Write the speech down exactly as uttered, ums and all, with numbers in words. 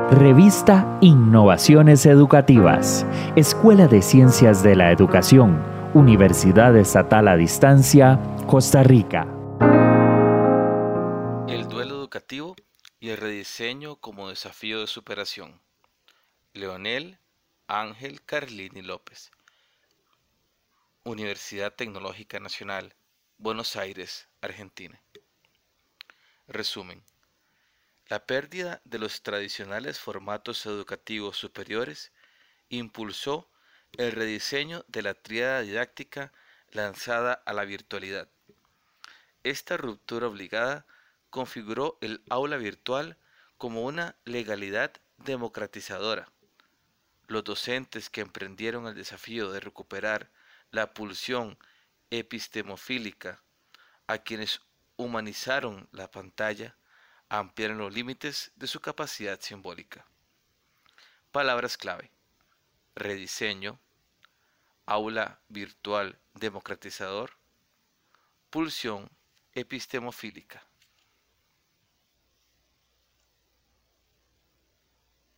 Revista Innovaciones Educativas, Escuela de Ciencias de la Educación, Universidad Estatal a Distancia, Costa Rica. El duelo educativo y el rediseño como desafío de superación. Leonel Ángel Carlini López. Universidad Tecnológica Nacional, Buenos Aires, Argentina. Resumen. La pérdida de los tradicionales formatos educativos superiores impulsó el rediseño de la tríada didáctica lanzada a la virtualidad. Esta ruptura obligada configuró el aula virtual como una legalidad democratizadora. Los docentes que emprendieron el desafío de recuperar la pulsión epistemofílica, a quienes humanizaron la pantalla, ampliaron los límites de su capacidad simbólica. Palabras clave: rediseño, aula virtual democratizador, pulsión epistemofílica.